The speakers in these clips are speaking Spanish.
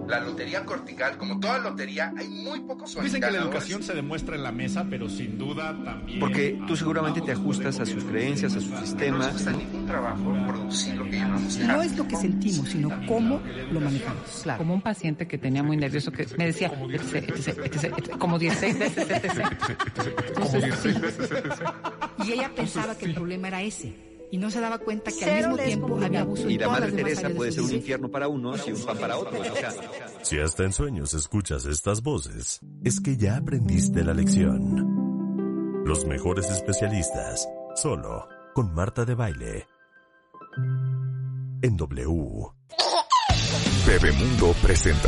la lotería cortical, como toda lotería, hay muy pocos ganadores. Dicen que la educación se demuestra en la mesa, pero sin duda también... Porque tú seguramente te ajustas a sus creencias, a sus sistemas. No cuesta ningún trabajo producir lo que llamamos... No es lo que sentimos, sino cómo lo manejamos. Claro. Como un paciente que tenía muy nervioso, que me decía, como 16 veces, Y ella pensaba que el problema era ese. Y no se daba cuenta que al mismo tiempo había abuso. Y la Madre Teresa puede ser un infierno para unos y un pan para otros. O sea, si hasta en sueños escuchas estas voces, es que ya aprendiste la lección. Los mejores especialistas, solo con Marta de Baile. En W. Bebemundo presenta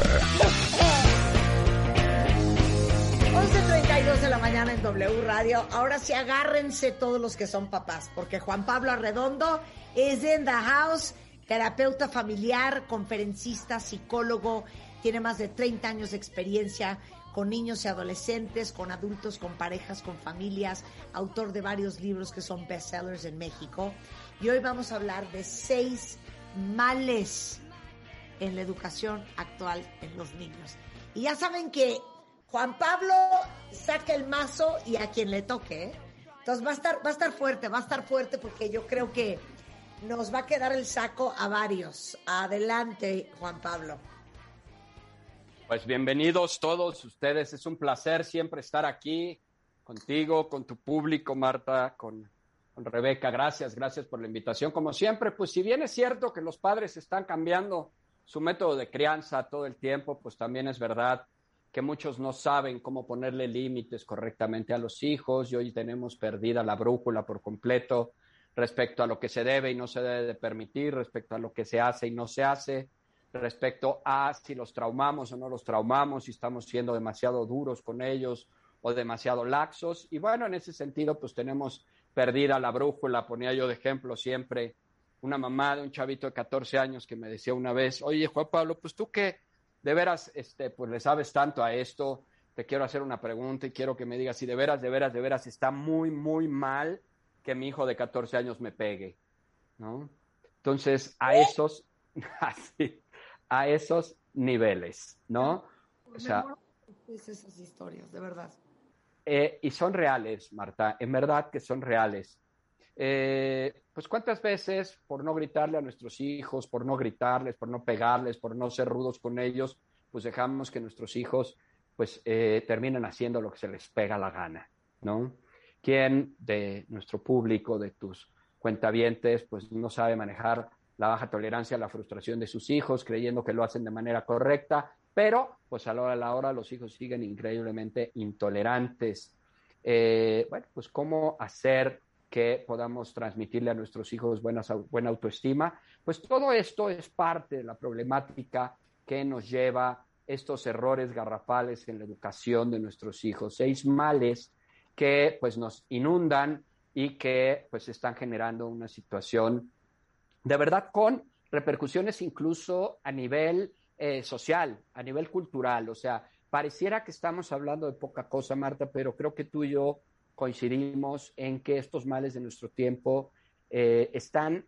11:32 de la mañana en W Radio. Ahora sí, agárrense todos los que son papás, porque Juan Pablo Arredondo es in the house, terapeuta familiar, conferencista, psicólogo, tiene más de 30 años de experiencia con niños y adolescentes, con adultos, con parejas, con familias, autor de varios libros que son bestsellers en México. Y hoy vamos a hablar de 6 males en la educación actual en los niños. Y ya saben que Juan Pablo saca el mazo y a quien le toque, ¿eh? Entonces va a estar fuerte porque yo creo que nos va a quedar el saco a varios. Adelante, Juan Pablo. Pues bienvenidos todos ustedes, es un placer siempre estar aquí contigo, con tu público, Marta, con Rebeca. Gracias por la invitación. Como siempre, pues si bien es cierto que los padres están cambiando su método de crianza todo el tiempo, pues también es verdad que muchos no saben cómo ponerle límites correctamente a los hijos, y hoy tenemos perdida la brújula por completo respecto a lo que se debe y no se debe de permitir, respecto a lo que se hace y no se hace, respecto a si los traumamos o no los traumamos, si estamos siendo demasiado duros con ellos o demasiado laxos. Y bueno, en ese sentido, pues tenemos perdida la brújula. Ponía yo de ejemplo siempre una mamá de un chavito de 14 años que me decía una vez, oye, Juan Pablo, pues tú qué, de veras, pues le sabes tanto a esto, te quiero hacer una pregunta y quiero que me digas si de veras está muy, muy mal que mi hijo de 14 años me pegue, ¿no? Entonces, a esos niveles, ¿no? O sea, esas historias, de verdad. Y son reales, Marta, en verdad que son reales. Pues cuántas veces por no gritarle a nuestros hijos, por no gritarles, por no pegarles, por no ser rudos con ellos, pues dejamos que nuestros hijos pues terminen haciendo lo que se les pega la gana, ¿no? ¿Quién de nuestro público, de tus cuentavientes, pues no sabe manejar la baja tolerancia a la frustración de sus hijos, creyendo que lo hacen de manera correcta, pero pues a la hora los hijos siguen increíblemente intolerantes? Bueno, pues cómo hacer que podamos transmitirle a nuestros hijos buena autoestima. Pues todo esto es parte de la problemática que nos lleva estos errores garrafales en la educación de nuestros hijos. 6 males que pues nos inundan y que pues están generando una situación de verdad con repercusiones incluso a nivel social, a nivel cultural. O sea, pareciera que estamos hablando de poca cosa, Marta, pero creo que tú y yo coincidimos en que estos males de nuestro tiempo están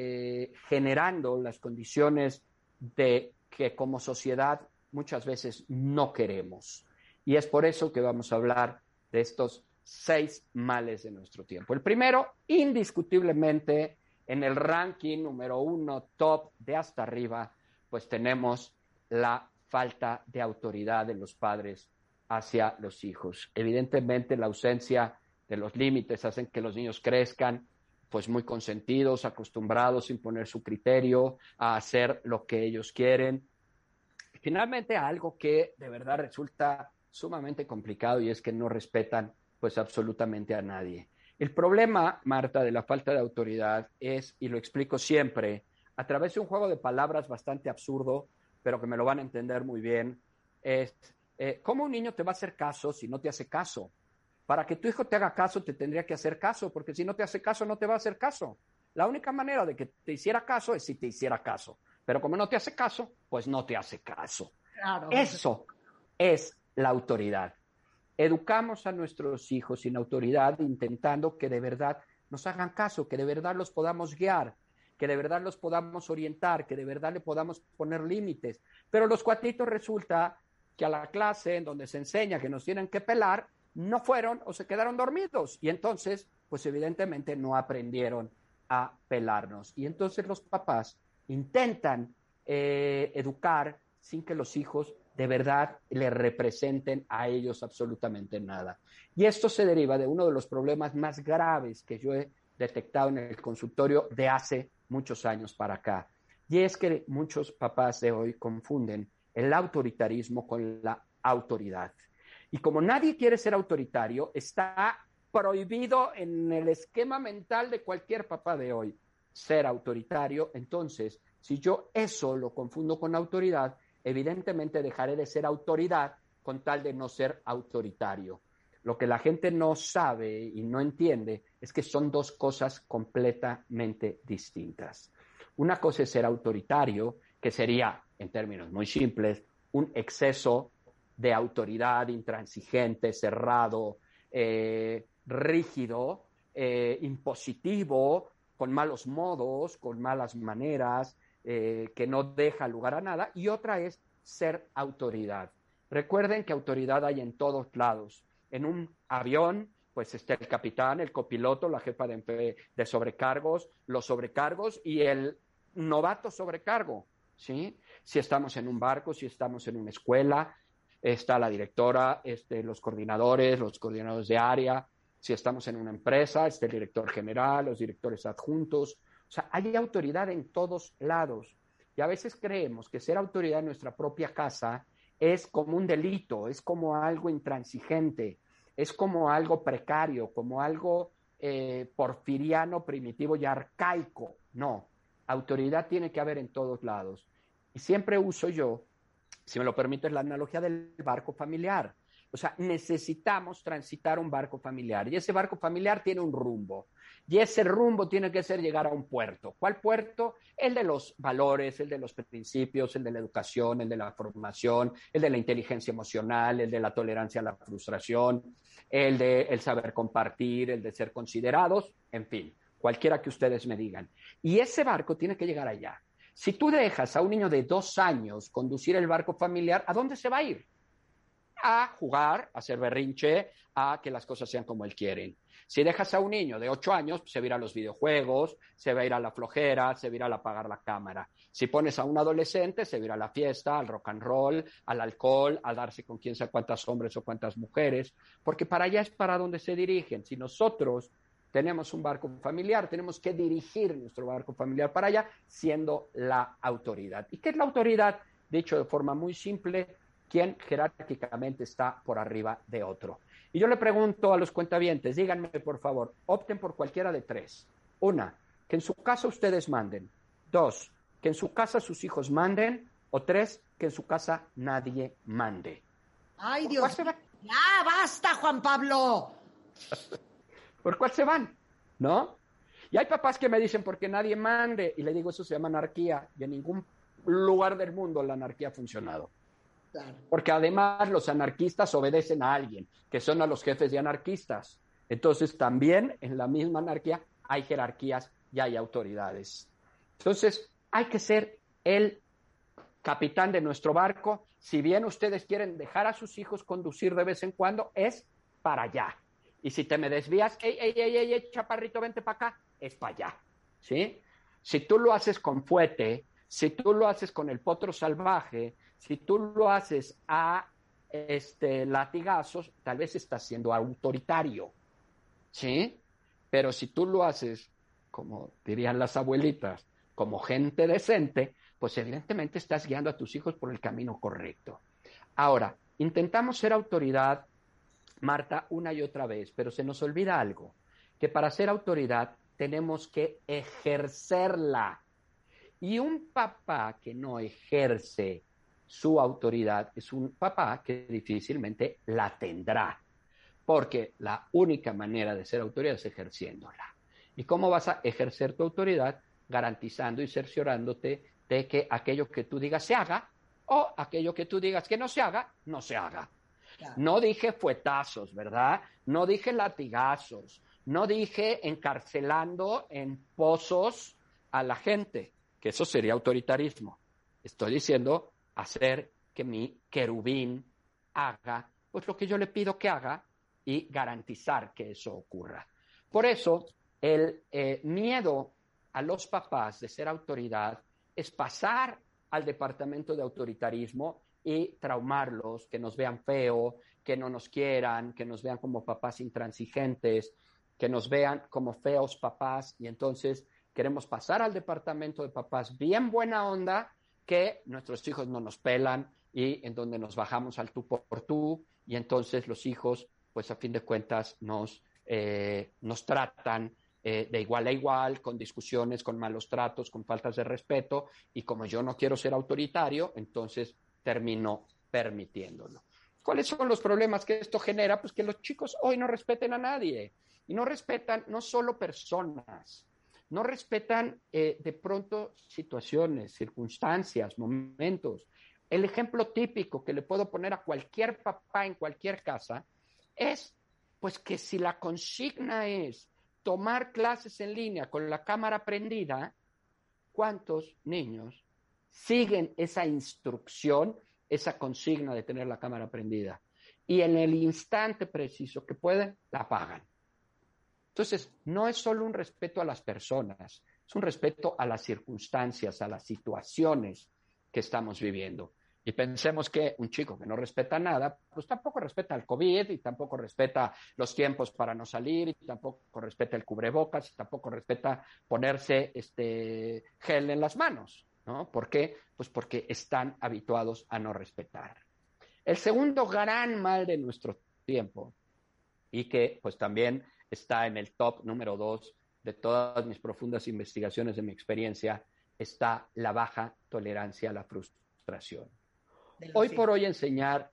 generando las condiciones de que como sociedad muchas veces no queremos. Y es por eso que vamos a hablar de estos 6 males de nuestro tiempo. El primero, indiscutiblemente, en el ranking número 1, top de hasta arriba, pues tenemos la falta de autoridad de los padres hacia los hijos. Evidentemente, la ausencia de los límites hacen que los niños crezcan pues muy consentidos, acostumbrados a imponer su criterio, a hacer lo que ellos quieren. Finalmente, algo que de verdad resulta sumamente complicado, y es que no respetan pues absolutamente a nadie. El problema, Marta, de la falta de autoridad es, y lo explico siempre, a través de un juego de palabras bastante absurdo, pero que me lo van a entender muy bien, es ¿cómo un niño te va a hacer caso si no te hace caso? Para que tu hijo te haga caso, te tendría que hacer caso, porque si no te hace caso, no te va a hacer caso. La única manera de que te hiciera caso es si te hiciera caso. Pero como no te hace caso, pues no te hace caso. Claro. Eso es la autoridad. Educamos a nuestros hijos sin autoridad, intentando que de verdad nos hagan caso, que de verdad los podamos guiar. que de verdad los podamos orientar, que de verdad le podamos poner límites. Pero los cuatitos resulta que a la clase en donde se enseña que nos tienen que pelar, no fueron o se quedaron dormidos. Y entonces, pues evidentemente no aprendieron a pelarnos. Y entonces los papás intentan educar sin que los hijos de verdad le representen a ellos absolutamente nada. Y esto se deriva de uno de los problemas más graves que yo he detectado en el consultorio de hace muchos años para acá. Y es que muchos papás de hoy confunden el autoritarismo con la autoridad. Y como nadie quiere ser autoritario, está prohibido en el esquema mental de cualquier papá de hoy ser autoritario. Entonces, si yo eso lo confundo con autoridad, evidentemente dejaré de ser autoridad con tal de no ser autoritario. Lo que la gente no sabe y no entiende es que son dos cosas completamente distintas. Una cosa es ser autoritario, que sería, en términos muy simples, un exceso de autoridad intransigente, cerrado, rígido, impositivo, con malos modos, con malas maneras, que no deja lugar a nada. Y otra es ser autoridad. Recuerden que autoridad hay en todos lados. En un avión, pues está el capitán, el copiloto, la jefa de sobrecargos, los sobrecargos y el novato sobrecargo, ¿sí? Si estamos en un barco, si estamos en una escuela, está la directora, los coordinadores de área. Si estamos en una empresa, está el director general, los directores adjuntos. O sea, hay autoridad en todos lados. Y a veces creemos que ser autoridad en nuestra propia casa es como un delito, es como algo intransigente, es como algo precario, como algo porfiriano, primitivo y arcaico. No, autoridad tiene que haber en todos lados. Y siempre uso yo, si me lo permites, la analogía del barco familiar. O sea, necesitamos transitar un barco familiar y ese barco familiar tiene un rumbo y ese rumbo tiene que ser llegar a un puerto. ¿Cuál puerto? El de los valores, el de los principios, el de la educación, el de la formación, el de la inteligencia emocional, el de la tolerancia a la frustración, el de el saber compartir, el de ser considerados, en fin, cualquiera que ustedes me digan. Y ese barco tiene que llegar allá. Si tú dejas a un niño de 2 años conducir el barco familiar, ¿a dónde se va a ir? A jugar, a hacer berrinche, a que las cosas sean como él quiere. Si dejas a un niño de 8 años, se va a ir a los videojuegos, se va a ir a la flojera, se va a ir a apagar la cámara. Si pones a un adolescente, se va a ir a la fiesta, al rock and roll, al alcohol, a darse con quién sabe cuántos hombres o cuántas mujeres, porque para allá es para donde se dirigen. Si nosotros tenemos un barco familiar, tenemos que dirigir nuestro barco familiar para allá, siendo la autoridad. ¿Y qué es la autoridad? Dicho de forma muy simple, quien jerárquicamente está por arriba de otro. Y yo le pregunto a los cuentavientes, díganme por favor, opten por cualquiera de 3. 1, que en su casa ustedes manden. 2, que en su casa sus hijos manden. O 3, que en su casa nadie mande. ¡Ay, Dios! ¡Ya, basta, Juan Pablo! ¿Por cuál se van? ¿No? Y hay papás que me dicen, porque nadie mande. Y le digo, eso se llama anarquía. Y en ningún lugar del mundo la anarquía ha funcionado. Claro. Porque además los anarquistas obedecen a alguien, que son a los jefes de anarquistas. Entonces también en la misma anarquía hay jerarquías y hay autoridades. Entonces hay que ser el capitán de nuestro barco. Si bien ustedes quieren dejar a sus hijos conducir de vez en cuando, es para allá. Y si te me desvías, ey, chaparrito, vente para acá, es para allá, ¿sí? Si tú lo haces con fuete, si tú lo haces con el potro salvaje, si tú lo haces a latigazos, tal vez estás siendo autoritario, ¿sí? Pero si tú lo haces, como dirían las abuelitas, como gente decente, pues evidentemente estás guiando a tus hijos por el camino correcto. Ahora, intentamos ser autoridad, Marta, una y otra vez, pero se nos olvida algo, que para ser autoridad tenemos que ejercerla. Y un papá que no ejerce su autoridad es un papá que difícilmente la tendrá, porque la única manera de ser autoridad es ejerciéndola. ¿Y cómo vas a ejercer tu autoridad? Garantizando y cerciorándote de que aquello que tú digas se haga, o aquello que tú digas que no se haga, no se haga. Claro. No dije fuetazos, ¿verdad? No dije latigazos, no dije encarcelando en pozos a la gente, que eso sería autoritarismo. Estoy diciendo hacer que mi querubín haga pues lo que yo le pido que haga y garantizar que eso ocurra. Por eso, el miedo a los papás de ser autoridad es pasar al departamento de autoritarismo y traumarlos, que nos vean feo, que no nos quieran, que nos vean como papás intransigentes, que nos vean como feos papás, y entonces queremos pasar al departamento de papás bien buena onda, que nuestros hijos no nos pelan y en donde nos bajamos al tú por tú, y entonces los hijos, pues a fin de cuentas, nos tratan de igual a igual, con discusiones, con malos tratos, con faltas de respeto, y como yo no quiero ser autoritario, entonces termino permitiéndolo. ¿Cuáles son los problemas que esto genera? Pues que los chicos hoy no respeten a nadie, y no respetan no solo personas, no respetan de pronto situaciones, circunstancias, momentos. El ejemplo típico que le puedo poner a cualquier papá en cualquier casa es pues que si la consigna es tomar clases en línea con la cámara prendida, ¿cuántos niños siguen esa instrucción, esa consigna de tener la cámara prendida? Y en el instante preciso que pueden, la apagan. Entonces, no es solo un respeto a las personas, es un respeto a las circunstancias, a las situaciones que estamos viviendo. Y pensemos que un chico que no respeta nada, pues tampoco respeta el COVID, y tampoco respeta los tiempos para no salir, y tampoco respeta el cubrebocas, y tampoco respeta ponerse gel en las manos, ¿no? ¿Por qué? Pues porque están habituados a no respetar. El segundo gran mal de nuestro tiempo, y que pues también está en el top número 2 de todas mis profundas investigaciones de mi experiencia, está la baja tolerancia a la frustración. Hoy por hoy enseñar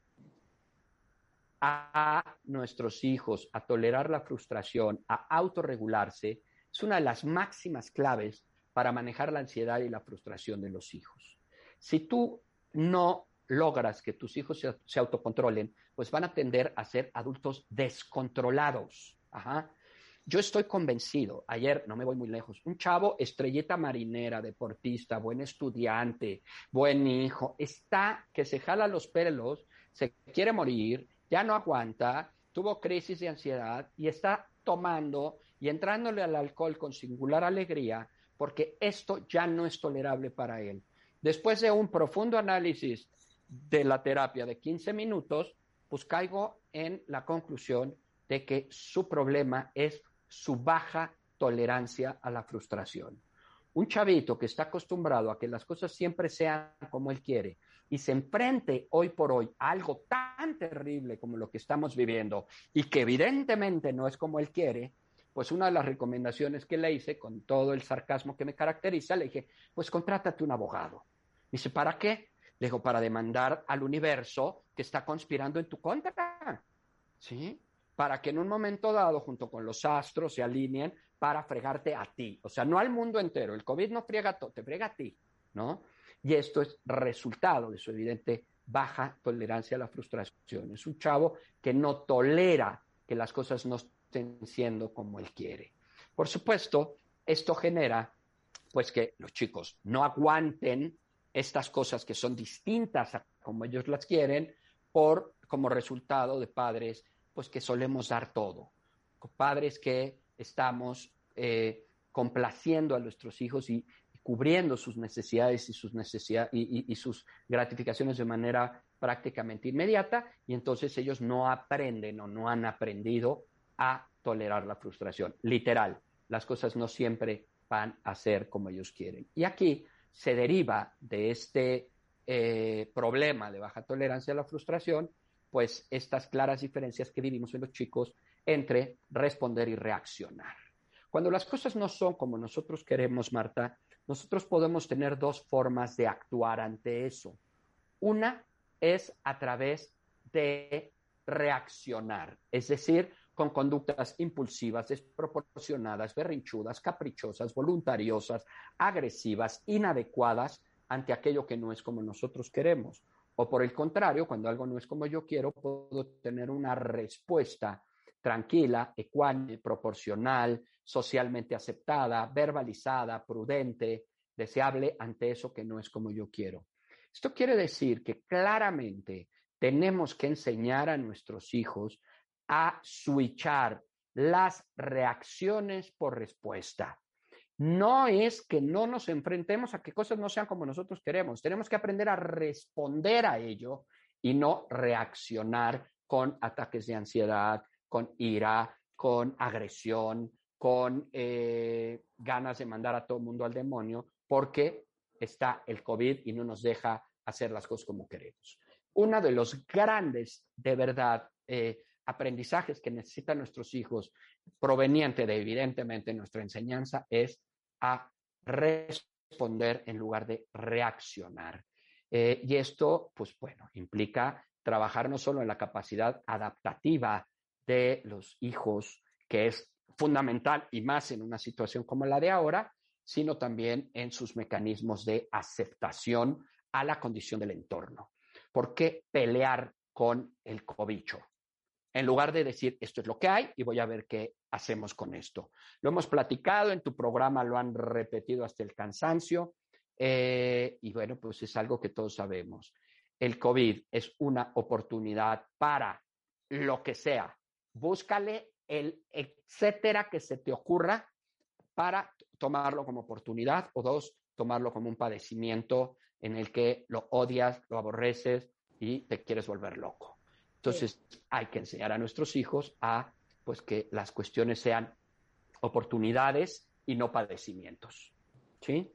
a nuestros hijos a tolerar la frustración, a autorregularse, es una de las máximas claves para manejar la ansiedad y la frustración de los hijos. Si tú no logras que tus hijos se autocontrolen, pues van a tender a ser adultos descontrolados. Ajá. Yo estoy convencido, ayer, no me voy muy lejos, un chavo, estrellita marinera, deportista, buen estudiante, buen hijo, está que se jala los pelos, se quiere morir, ya no aguanta, tuvo crisis de ansiedad y está tomando y entrándole al alcohol con singular alegría, porque esto ya no es tolerable para él. Después de un profundo análisis de la terapia de 15 minutos, pues caigo en la conclusión de que su problema es su baja tolerancia a la frustración. Un chavito que está acostumbrado a que las cosas siempre sean como él quiere y se enfrente hoy por hoy a algo tan terrible como lo que estamos viviendo y que evidentemente no es como él quiere, pues una de las recomendaciones que le hice, con todo el sarcasmo que me caracteriza, le dije, pues contrátate un abogado. Dice, ¿para qué? Le digo, para demandar al universo que está conspirando en tu contra, ¿sí? Para que en un momento dado, junto con los astros, se alineen para fregarte a ti. O sea, no al mundo entero. El COVID no friega todo, te frega a ti, ¿no? Y esto es resultado de su evidente baja tolerancia a la frustración. Es un chavo que no tolera que las cosas no estén siendo como él quiere. Por supuesto, esto genera, pues, que los chicos no aguanten estas cosas que son distintas a como ellos las quieren, como resultado de padres pues que solemos dar todo, padres que estamos complaciendo a nuestros hijos y cubriendo sus necesidades y sus gratificaciones de manera prácticamente inmediata, y entonces ellos no aprenden o no han aprendido a tolerar la frustración. Literal, las cosas no siempre van a ser como ellos quieren. Y aquí se deriva de este problema de baja tolerancia a la frustración, pues estas claras diferencias que vivimos en los chicos entre responder y reaccionar. Cuando las cosas no son como nosotros queremos, Marta, nosotros podemos tener dos formas de actuar ante eso. Una es a través de reaccionar, es decir, con conductas impulsivas, desproporcionadas, berrinchudas, caprichosas, voluntariosas, agresivas, inadecuadas ante aquello que no es como nosotros queremos. O por el contrario, cuando algo no es como yo quiero, puedo tener una respuesta tranquila, ecuánime, proporcional, socialmente aceptada, verbalizada, prudente, deseable ante eso que no es como yo quiero. Esto quiere decir que claramente tenemos que enseñar a nuestros hijos a switchar las reacciones por respuesta. No es que no nos enfrentemos a que cosas no sean como nosotros queremos. Tenemos que aprender a responder a ello y no reaccionar con ataques de ansiedad, con ira, con agresión, con ganas de mandar a todo el mundo al demonio, porque está el COVID y no nos deja hacer las cosas como queremos. Uno de los grandes, de verdad, aprendizajes que necesitan nuestros hijos, proveniente de, evidentemente, nuestra enseñanza, es a responder en lugar de reaccionar. Y esto, pues bueno, implica trabajar no solo en la capacidad adaptativa de los hijos, que es fundamental y más en una situación como la de ahora, sino también en sus mecanismos de aceptación a la condición del entorno. ¿Por qué pelear con el cobicho? En lugar de decir, esto es lo que hay y voy a ver qué hacemos con esto. Lo hemos platicado en tu programa, lo han repetido hasta el cansancio, y bueno, pues es algo que todos sabemos. El COVID es una oportunidad para lo que sea. Búscale el etcétera que se te ocurra para tomarlo como oportunidad, o dos, tomarlo como un padecimiento en el que lo odias, lo aborreces y te quieres volver loco. Entonces, hay que enseñar a nuestros hijos a, pues, que las cuestiones sean oportunidades y no padecimientos, ¿sí?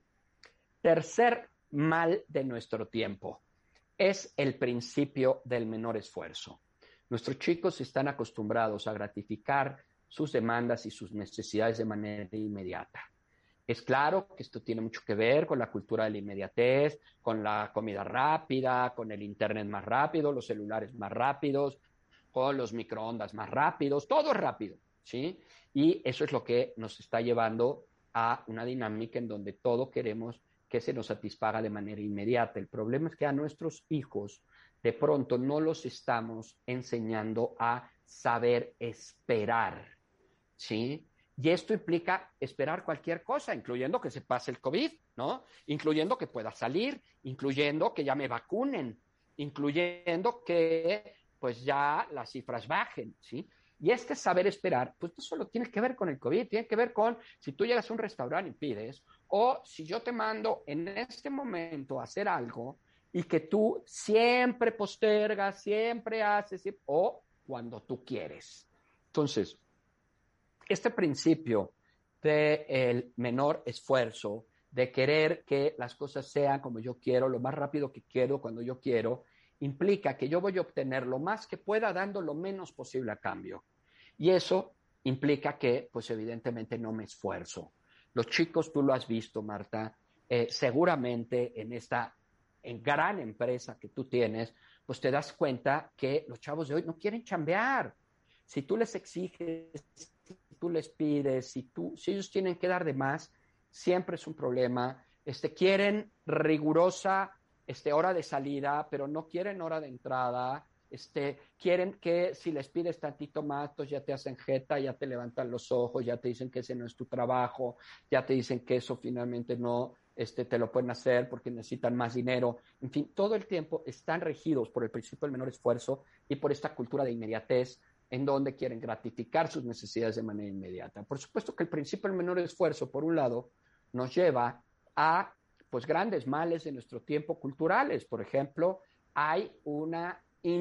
Tercer mal de nuestro tiempo es el principio del menor esfuerzo. Nuestros chicos están acostumbrados a gratificar sus demandas y sus necesidades de manera inmediata. Es claro que esto tiene mucho que ver con la cultura de la inmediatez, con la comida rápida, con el internet más rápido, los celulares más rápidos, con los microondas más rápidos, todo es rápido, ¿sí? Y eso es lo que nos está llevando a una dinámica en donde todo queremos que se nos satisfaga de manera inmediata. El problema es que a nuestros hijos de pronto no los estamos enseñando a saber esperar, ¿sí? Y esto implica esperar cualquier cosa, incluyendo que se pase el COVID, ¿no? Incluyendo que pueda salir, incluyendo que ya me vacunen, incluyendo que pues ya las cifras bajen, ¿sí? Y este saber esperar, pues no solo tiene que ver con el COVID, tiene que ver con si tú llegas a un restaurante y pides, o si yo te mando en este momento a hacer algo y que tú siempre postergas, siempre haces, o cuando tú quieres. Entonces, este principio del menor esfuerzo, de querer que las cosas sean como yo quiero, lo más rápido que quiero, cuando yo quiero, implica que yo voy a obtener lo más que pueda dando lo menos posible a cambio. Y eso implica que, pues evidentemente no me esfuerzo. Los chicos, tú lo has visto, Marta, seguramente en gran empresa que tú tienes, pues te das cuenta que los chavos de hoy no quieren chambear. Si tú les exiges, si tú les pides, si ellos tienen que dar de más, siempre es un problema. Quieren rigurosa hora de salida, pero no quieren hora de entrada. Quieren que si les pides tantito más, pues ya te hacen jeta, ya te levantan los ojos, ya te dicen que ese no es tu trabajo, ya te dicen que eso finalmente no te lo pueden hacer porque necesitan más dinero. En fin, todo el tiempo están regidos por el principio del menor esfuerzo y por esta cultura de inmediatez en donde quieren gratificar sus necesidades de manera inmediata. Por supuesto que el principio del menor esfuerzo, por un lado, nos lleva a pues grandes males de nuestro tiempo culturales. Por ejemplo, hay una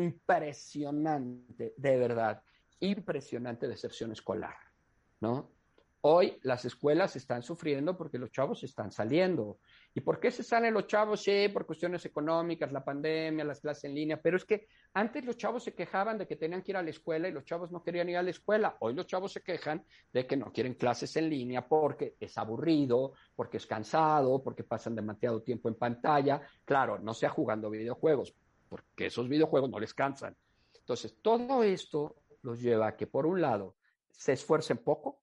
impresionante, de verdad, impresionante deserción escolar, ¿no? Hoy las escuelas están sufriendo porque los chavos están saliendo. ¿Y por qué se salen los chavos? Sí, por cuestiones económicas, la pandemia, las clases en línea, pero es que antes los chavos se quejaban de que tenían que ir a la escuela y los chavos no querían ir a la escuela. Hoy los chavos se quejan de que no quieren clases en línea porque es aburrido, porque es cansado, porque pasan demasiado tiempo en pantalla. Claro, no sea jugando videojuegos, porque esos videojuegos no les cansan. Entonces, todo esto los lleva a que, por un lado, se esfuercen poco,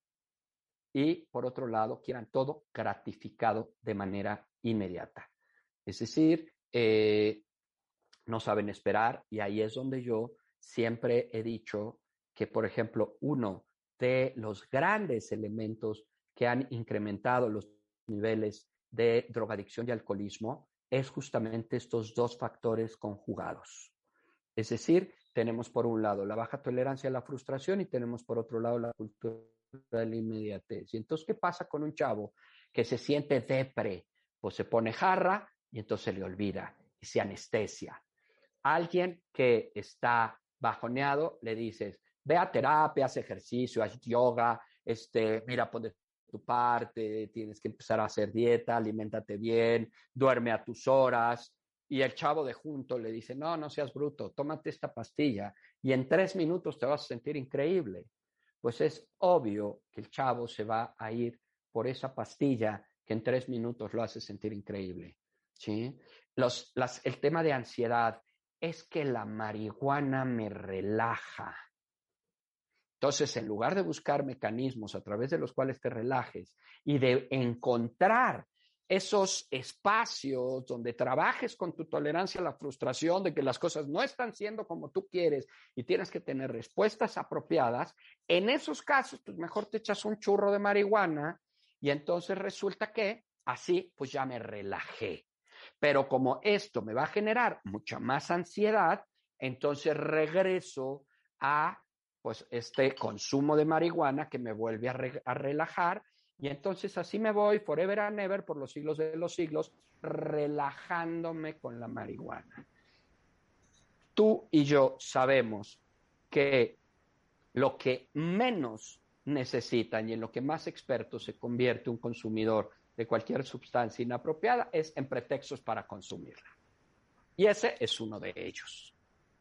y por otro lado quieran todo gratificado de manera inmediata. Es decir, no saben esperar, y ahí es donde yo siempre he dicho que, por ejemplo, uno de los grandes elementos que han incrementado los niveles de drogadicción y alcoholismo es justamente estos dos factores conjugados. Es decir, tenemos por un lado la baja tolerancia a la frustración y tenemos por otro lado la cultura de la inmediatez. Y entonces, ¿qué pasa con un chavo que se siente depre? Pues se pone jarra y entonces se le olvida y se anestesia. Alguien que está bajoneado, le dices, ve a terapia, haz ejercicio, haz yoga, mira, pon de tu parte, tienes que empezar a hacer dieta, aliméntate bien, duerme a tus horas. Y el chavo de junto le dice, no seas bruto, tómate esta pastilla y en 3 minutos te vas a sentir increíble. Pues es obvio que el chavo se va a ir por esa pastilla que en 3 minutos lo hace sentir increíble, ¿sí? El tema de ansiedad es que la marihuana me relaja. Entonces, en lugar de buscar mecanismos a través de los cuales te relajes y de encontrar esos espacios donde trabajes con tu tolerancia a la frustración, de que las cosas no están siendo como tú quieres y tienes que tener respuestas apropiadas, en esos casos, pues mejor te echas un churro de marihuana y entonces resulta que así, pues ya me relajé. Pero como esto me va a generar mucha más ansiedad, entonces regreso a pues este consumo de marihuana que me vuelve a relajar. Y entonces así me voy forever and ever por los siglos de los siglos, relajándome con la marihuana. Tú y yo sabemos que lo que menos necesitan y en lo que más experto se convierte un consumidor de cualquier sustancia inapropiada es en pretextos para consumirla. Y ese es uno de ellos.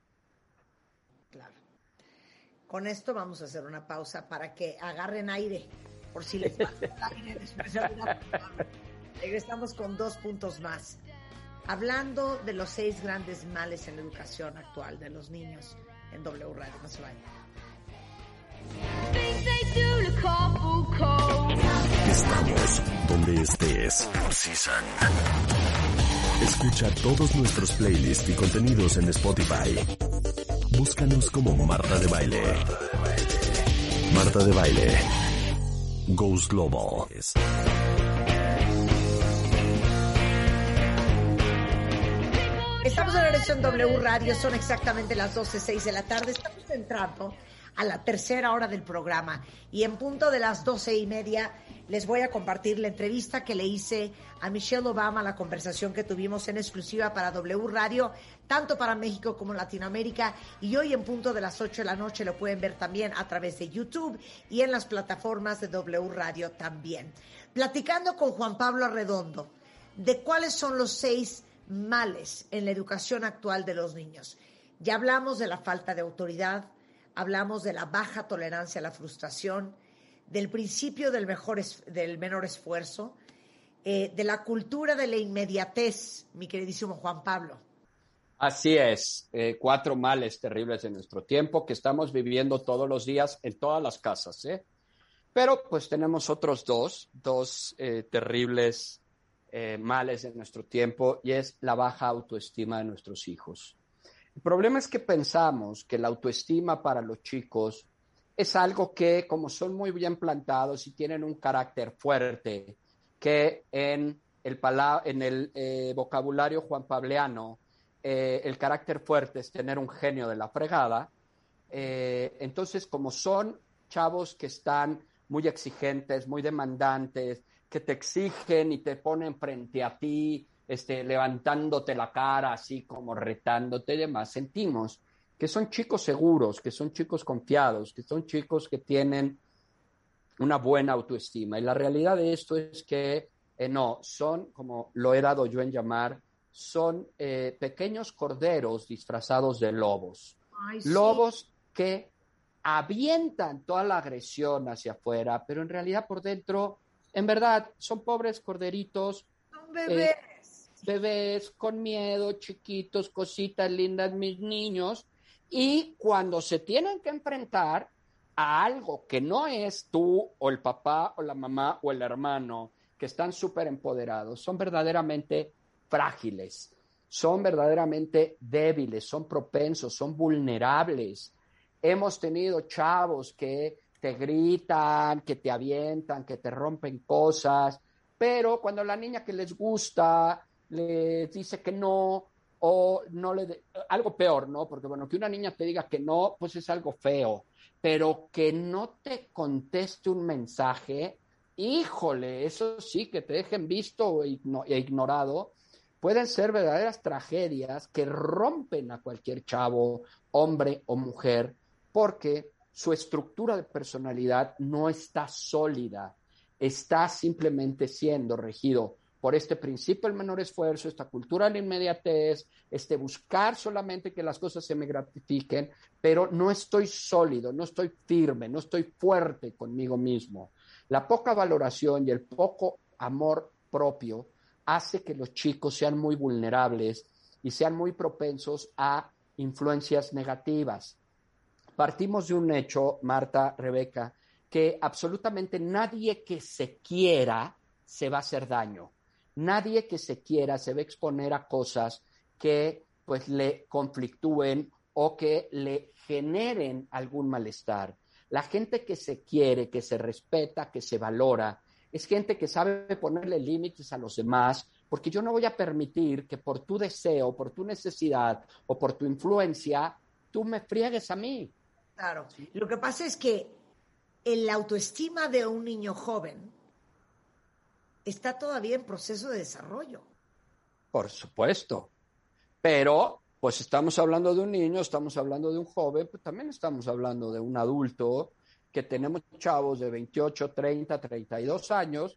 Claro. Con esto vamos a hacer una pausa para que agarren aire. Por si les falta el aire después de una palabra. Regresamos con 2 puntos más. Hablando de los 6 grandes males en la educación actual de los niños en W Radio. No se vayan. Estamos donde estés. Season. Escucha todos nuestros playlists y contenidos en Spotify. Búscanos como Marta de Baile. Marta de Baile. Goes Global. Estamos en la versión W Radio, son exactamente las 12:06 de la tarde. Estamos entrando a la tercera hora del programa y en punto de las 12:30 les voy a compartir la entrevista que le hice a Michelle Obama, la conversación que tuvimos en exclusiva para W Radio, tanto para México como Latinoamérica, y hoy en punto de las 8 de la noche lo pueden ver también a través de YouTube y en las plataformas de W Radio también. Platicando con Juan Pablo Arredondo de cuáles son los 6 males en la educación actual de los niños. Ya hablamos de la falta de autoridad, hablamos de la baja tolerancia a la frustración, del principio del menor esfuerzo, de la cultura de la inmediatez, mi queridísimo Juan Pablo. Así es, 4 males terribles de nuestro tiempo que estamos viviendo todos los días en todas las casas, ¿eh? Pero pues tenemos otros dos terribles males de nuestro tiempo, y es la baja autoestima de nuestros hijos. El problema es que pensamos que la autoestima para los chicos es algo que, como son muy bien plantados y tienen un carácter fuerte, que en el vocabulario juanpableano, el carácter fuerte es tener un genio de la fregada. Entonces, como son chavos que están muy exigentes, muy demandantes, que te exigen y te ponen frente a ti, levantándote la cara, así como retándote y demás, sentimos que son chicos seguros, que son chicos confiados, que son chicos que tienen una buena autoestima. Y la realidad de esto es que no, son, como lo he dado yo en llamar, son pequeños corderos disfrazados de lobos. Ay, sí. Lobos que avientan toda la agresión hacia afuera, pero en realidad por dentro, en verdad, son pobres corderitos. Son bebés. Bebés con miedo, chiquitos, cositas lindas, mis niños. Y cuando se tienen que enfrentar a algo que no es tú o el papá o la mamá o el hermano, que están súper empoderados, son verdaderamente frágiles, son verdaderamente débiles, son propensos, son vulnerables. hemos tenido chavos que te gritan, que te avientan, que te rompen cosas, pero cuando la niña que les gusta les dice que no, o no algo peor, ¿no? Porque bueno, que una niña te diga que no, pues es algo feo, pero que no te conteste un mensaje, híjole, eso sí, que te dejen visto e ignorado, pueden ser verdaderas tragedias que rompen a cualquier chavo, hombre o mujer, porque su estructura de personalidad no está sólida, está simplemente siendo regido por este principio del menor esfuerzo, esta cultura de la inmediatez, buscar solamente que las cosas se me gratifiquen, pero no estoy sólido, no estoy firme, no estoy fuerte conmigo mismo. La poca valoración y el poco amor propio hace que los chicos sean muy vulnerables y sean muy propensos a influencias negativas. Partimos de un hecho, Marta, Rebeca, que absolutamente nadie que se quiera se va a hacer daño. Nadie que se quiera se va a exponer a cosas que pues le conflictúen o que le generen algún malestar. La gente que se quiere, que se respeta, que se valora, es gente que sabe ponerle límites a los demás, porque yo no voy a permitir que por tu deseo, por tu necesidad o por tu influencia, tú me friegues a mí. Claro. Lo que pasa es que el autoestima de un niño joven está todavía en proceso de desarrollo. Por supuesto. Pero, pues estamos hablando de un niño, estamos hablando de un joven, pues también estamos hablando de un adulto, que tenemos chavos de 28, 30, 32 años,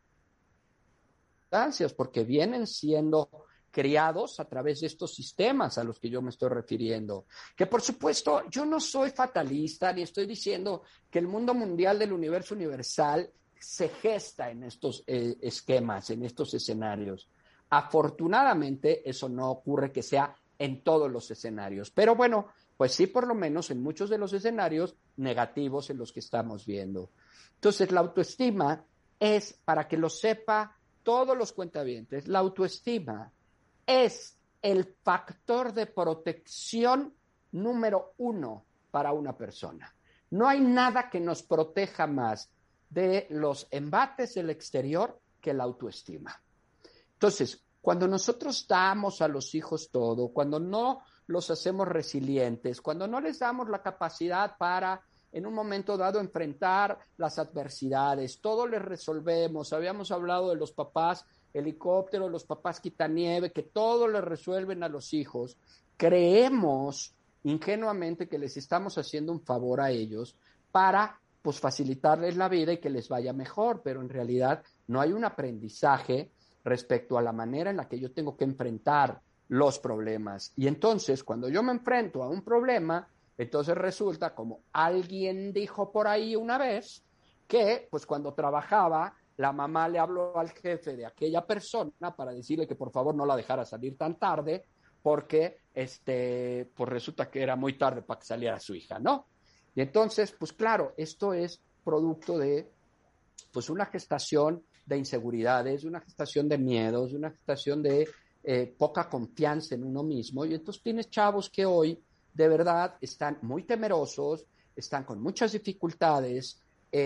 porque vienen siendo criados a través de estos sistemas a los que yo me estoy refiriendo. Que por supuesto, yo no soy fatalista, ni estoy diciendo que el mundo mundial del universo universal se gesta en estos esquemas, en estos escenarios. Afortunadamente, eso no ocurre que sea en todos los escenarios. Pero bueno, pues sí, por lo menos en muchos de los escenarios negativos en los que estamos viendo. Entonces, la autoestima es, para que lo sepa todos los cuentavientes, la autoestima es el factor de protección número 1 para una persona. No hay nada que nos proteja más de los embates del exterior que la autoestima. Entonces, cuando nosotros damos a los hijos todo, cuando no los hacemos resilientes, cuando no les damos la capacidad para, en un momento dado, enfrentar las adversidades, todo les resolvemos. Habíamos hablado de los papás helicóptero, los papás quitanieve, que todo les resuelven a los hijos. Creemos ingenuamente que les estamos haciendo un favor a ellos para pues facilitarles la vida y que les vaya mejor, pero en realidad no hay un aprendizaje respecto a la manera en la que yo tengo que enfrentar los problemas. Y entonces, cuando yo me enfrento a un problema, entonces resulta, como alguien dijo por ahí una vez, que pues cuando trabajaba, la mamá le habló al jefe de aquella persona para decirle que por favor no la dejara salir tan tarde, porque pues resulta que era muy tarde para que saliera su hija, ¿no? Y entonces, pues claro, esto es producto de pues una gestación de inseguridades, una gestación de miedos, una gestación de poca confianza en uno mismo. Y entonces tienes chavos que hoy de verdad están muy temerosos, están con muchas dificultades,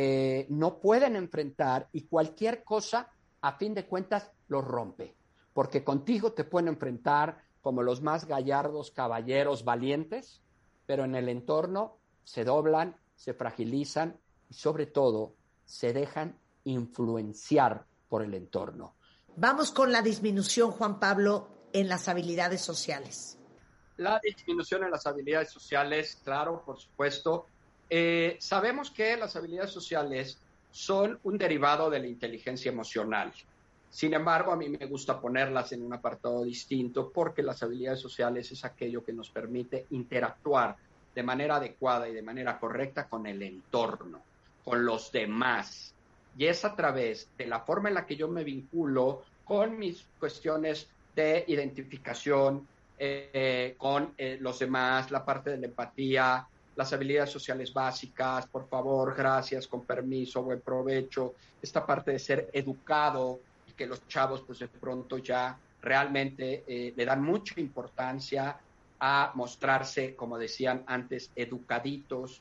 no pueden enfrentar, y cualquier cosa, a fin de cuentas, los rompe. Porque contigo te pueden enfrentar como los más gallardos caballeros valientes, pero en el entorno se doblan, se fragilizan y sobre todo se dejan influenciar por el entorno. Vamos con la disminución, Juan Pablo, en las habilidades sociales. La disminución en las habilidades sociales, claro, por supuesto. Sabemos que las habilidades sociales son un derivado de la inteligencia emocional. Sin embargo, a mí me gusta ponerlas en un apartado distinto, porque las habilidades sociales es aquello que nos permite interactuar de manera adecuada y de manera correcta con el entorno, con los demás. Y es a través de la forma en la que yo me vinculo con mis cuestiones de identificación con los demás, la parte de la empatía, las habilidades sociales básicas, por favor, gracias, con permiso, buen provecho, esta parte de ser educado, y que los chavos pues de pronto ya realmente le dan mucha importancia a mostrarse, como decían antes, educaditos,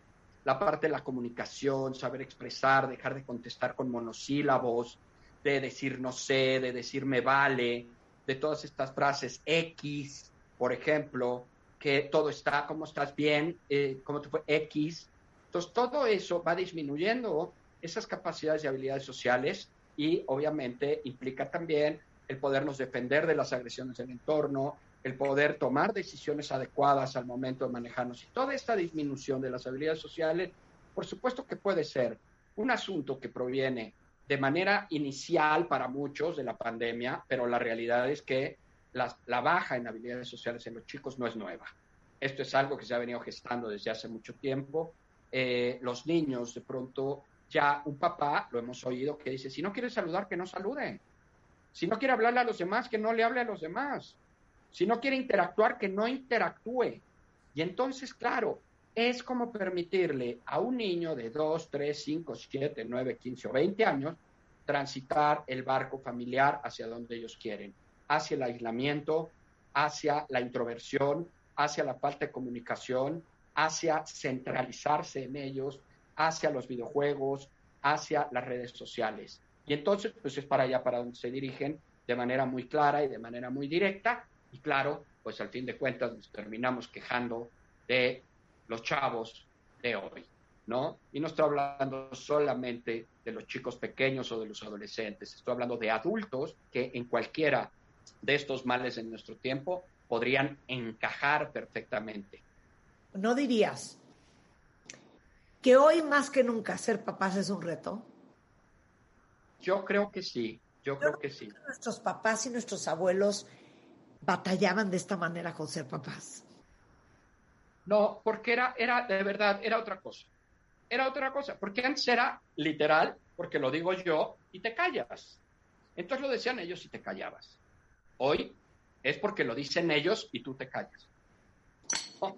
la parte de la comunicación, saber expresar, dejar de contestar con monosílabos, de decir no sé, de decir me vale, de todas estas frases X, por ejemplo, que todo está, ¿cómo estás? Bien, ¿cómo te fue? X. Entonces, todo eso va disminuyendo esas capacidades y habilidades sociales y, obviamente, implica también el podernos defender de las agresiones del entorno, el poder tomar decisiones adecuadas al momento de manejarnos. Y toda esta disminución de las habilidades sociales, por supuesto que puede ser un asunto que proviene de manera inicial para muchos de la pandemia, pero la realidad es que la baja en habilidades sociales en los chicos no es nueva. Esto es algo que se ha venido gestando desde hace mucho tiempo. Los niños, de pronto, ya un papá, lo hemos oído, que dice, si no quiere saludar, que no salude. Si no quiere hablarle a los demás, que no le hable a los demás. Si no quiere interactuar, que no interactúe. Y entonces, claro, es como permitirle a un niño de 2, 3, 5, 7, 9, 15 o 20 años transitar el barco familiar hacia donde ellos quieren, hacia el aislamiento, hacia la introversión, hacia la falta de comunicación, hacia centralizarse en ellos, hacia los videojuegos, hacia las redes sociales. Y entonces, pues es para allá para donde se dirigen de manera muy clara y de manera muy directa. Y claro, pues al fin de cuentas nos terminamos quejando de los chavos de hoy, ¿no? Y no estoy hablando solamente de los chicos pequeños o de los adolescentes, estoy hablando de adultos que en cualquiera de estos males en nuestro tiempo podrían encajar perfectamente. ¿No dirías que hoy más que nunca ser papás es un reto? Yo creo que sí, creo que sí. Nuestros papás y nuestros abuelos batallaban de esta manera con ser papás. No, porque era de verdad, era otra cosa. Era otra cosa, porque antes era literal, porque lo digo yo, y te callas. Entonces lo decían ellos y te callabas. Hoy es porque lo dicen ellos y tú te callas. Oh.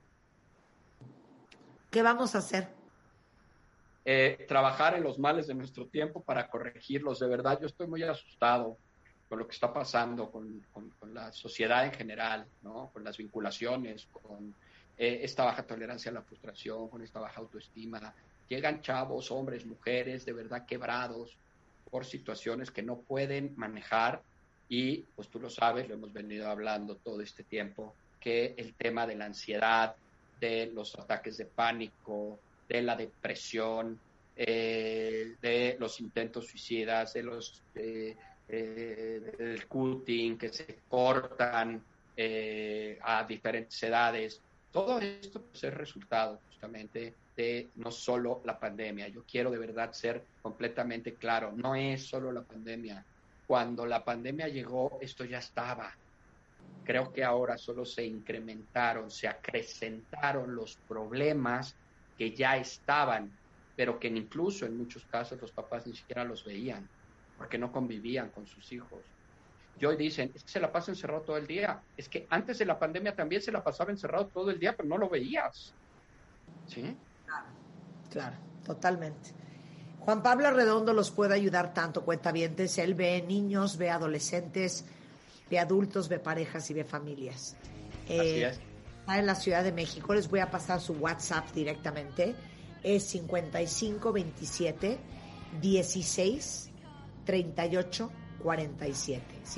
¿Qué vamos a hacer? Trabajar en los males de nuestro tiempo para corregirlos. De verdad, yo estoy muy asustado con lo que está pasando con la sociedad en general, ¿no? Con las vinculaciones, con esta baja tolerancia a la frustración, con esta baja autoestima. Llegan chavos, hombres, mujeres, de verdad quebrados por situaciones que no pueden manejar y, pues tú lo sabes, lo hemos venido hablando todo este tiempo, que el tema de la ansiedad, de los ataques de pánico, de la depresión, de los intentos suicidas, de los del cutting, que se cortan a diferentes edades. Todo esto pues, es resultado justamente de no solo la pandemia. Yo quiero de verdad ser completamente claro, no es solo la pandemia. Cuando la pandemia llegó, esto ya estaba. Creo que ahora solo se incrementaron, se acrecentaron los problemas que ya estaban, pero que incluso en muchos casos los papás ni siquiera los veían, porque no convivían con sus hijos. Y hoy dicen, es que se la pasa encerrado todo el día. Es que antes de la pandemia también se la pasaba encerrado todo el día, pero no lo veías. ¿Sí? Claro, totalmente. Juan Pablo Arredondo los puede ayudar tanto, cuentavientes. Él ve niños, ve adolescentes, ve adultos, ve parejas y ve familias. Así es. Está en la Ciudad de México. Les voy a pasar su WhatsApp directamente. Es 5527 16 38 47.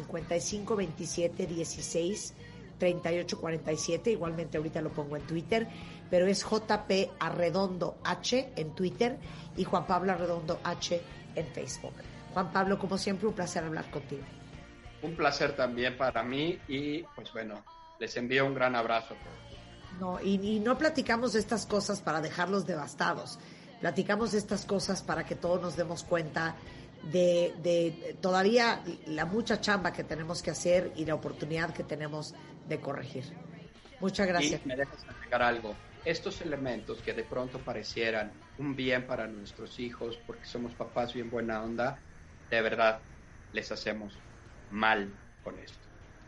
5527 16 38 47. Igualmente ahorita lo pongo en Twitter, pero es JP Arredondo H en Twitter y Juan Pablo Arredondo H en Facebook. Juan Pablo, como siempre, un placer hablar contigo. Un placer también para mí y pues bueno, les envío un gran abrazo a todos. No, y no platicamos de estas cosas para dejarlos devastados. Platicamos de estas cosas para que todos nos demos cuenta de todavía la mucha chamba que tenemos que hacer y la oportunidad que tenemos de corregir. Muchas gracias. Y me dejas agregar algo. Estos elementos que de pronto parecieran un bien para nuestros hijos porque somos papás bien buena onda, de verdad les hacemos mal con esto.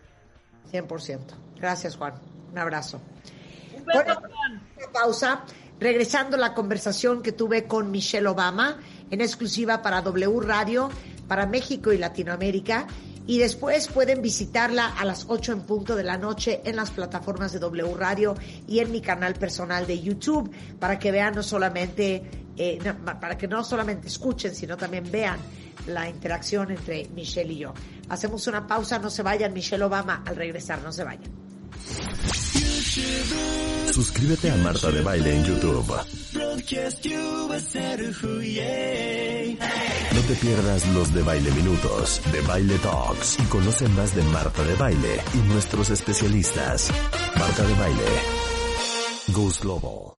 100%. Gracias, Juan. Un abrazo. Bueno, una pausa. Regresando a la conversación que tuve con Michelle Obama, en exclusiva para W Radio, para México y Latinoamérica. Y después pueden visitarla a las 8 en punto de la noche en las plataformas de W Radio y en mi canal personal de YouTube para que vean para que no solamente escuchen, sino también vean la interacción entre Michelle y yo. Hacemos una pausa, no se vayan. Michelle Obama al regresar, no se vayan. Suscríbete a Marta de Baile en YouTube. No te pierdas los de Baile Minutos, de Baile Talks y conoce más de Marta de Baile y nuestros especialistas. Marta de Baile. Goes Global.